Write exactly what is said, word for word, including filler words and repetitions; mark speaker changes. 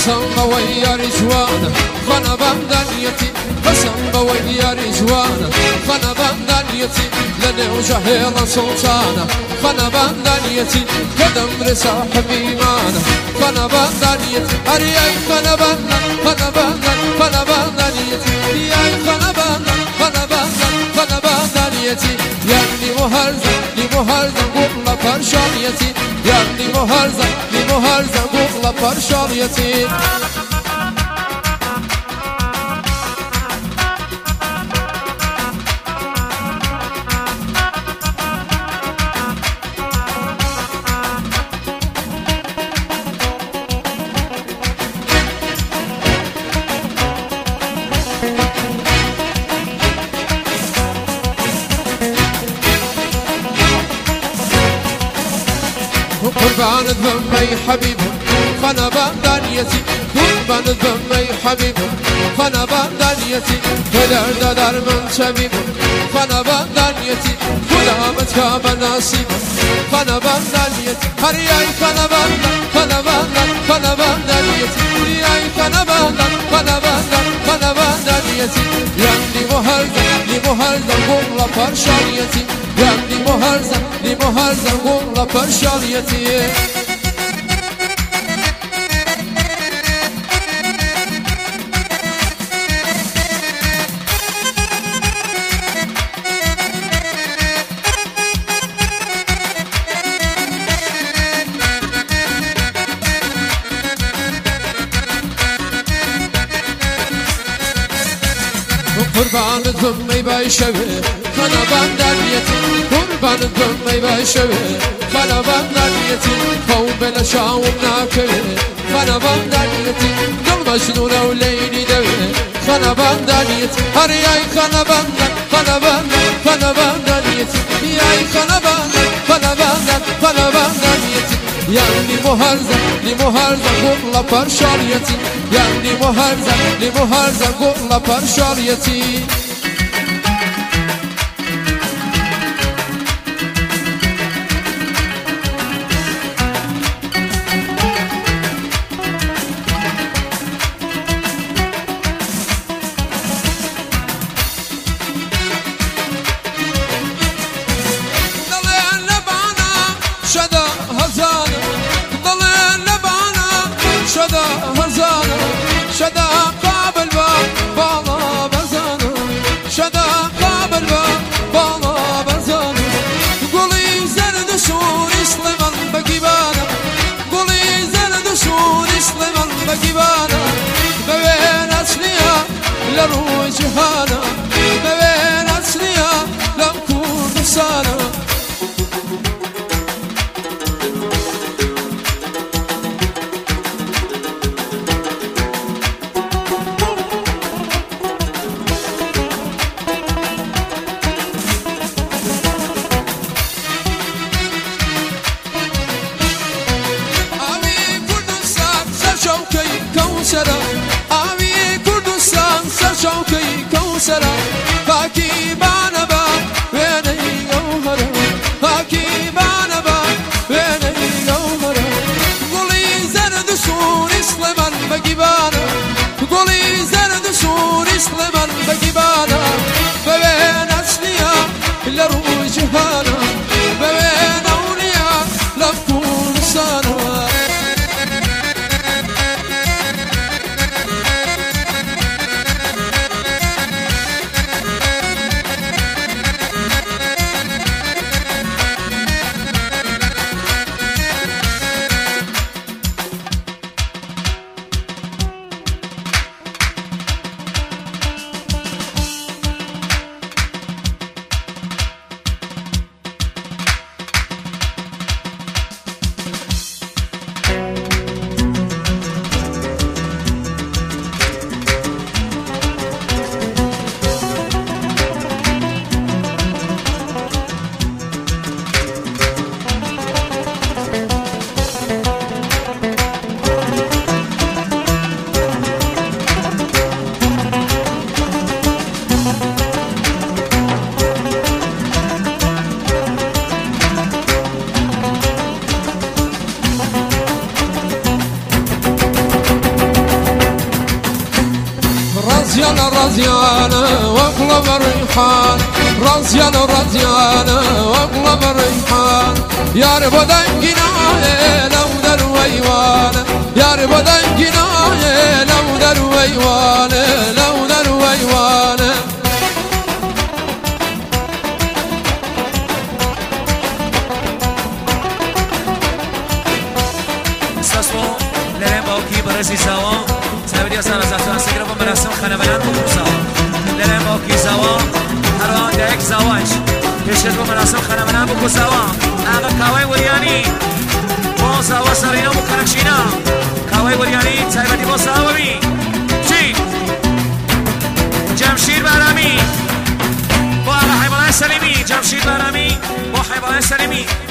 Speaker 1: بسم ويا رجوانا خنا بندنيتي بسم ويا رجوانا خنا بندنيتي لنا وجهيلا سلطانا خنا بندنيتي قدم رساح بإيمانا خنا بندنيتي أرياي خنا بندن خنا بندن خنا بندنيتي ياي خنا بندن خنا بندن خنا بندنيتي يعني مهرزا لمهرزا قبل فرشانيتي يعني مهرزا لمهرزا قبل فرشانيتي قربان الذنبي حبيبه خنا بندنيتي قربان الذنبي حبيبه خنا بندنيتي كدر ددر من شبيبه خنا بندنيتي خدامت كاب نصيبه خنا بندنيتي هرياي خنا بندن خنا بندن خنا بندنيتي هرياي خنا بندن خنا بندن خنا بندنيتي يعني مهرزا لمهرزا قوم فرشانيتي يعني مهرزا لمهرزا قوم فرشانيتي قربان الذمي بايشوي خنا بندنيتي قربان الذمي بايشوي خنا بندنيتي قوم بلا شاوم ناكوي خنا بندنيتي قلب مجنونة وليلي دوي خنا بندنيتي هرياي خنا بندن خنا بندن خنا بندنيتي ياي خنا بندن خنا بندن خنا بندنيتي يعني مهرزا لمهرزا قبل فرشانيتي يعني مهرزا لمهرزا قبل فرشانيتي شدا هزانا ضلين لبانا شدا هزانا شدا قابل باب بالا بزانا شدا قابل باب بالا بزانا قولي زرد شور اسلمان بقيبانا قولي زرد شور اسلمان بقيبانا بوين اسليا لروي جهانا بوين اسليا لمكون نسانا كوسرا أبي كردستان سرشوكي كوسرا باكي بانبا ويني جوهرا باكي بانبا ويني جوهرا قولي زرد سور إسلمان بجيبانا قولي زرد سور إسلمان بجيبانا بوين أسليا لروي جهانا بوين أولياء لفكون سانا رازيانا رازيانا واقلب الريحان رازيانا رازيانا واقلب الريحان يا رب دنقنا لو در ويوانا يا رب دنقنا لو در ويوانا لو در ويوانا
Speaker 2: ساسو لرم باوکی برزی زوان سبیدی اصلا از اتوان سگرم و مرسم خنبلند بکرسا لرم باوکی زوان هر آن دهک زوانش پیشت و مرسم خنبلند بکر زوان اقا کوای وریانی با زوا سرینا مکنکشینا کوای وریانی تایبتی با زوا بی چی؟ جمشید برامی با اقا حیبانه سلیمی جمشید برامی با حیبانه سلیمی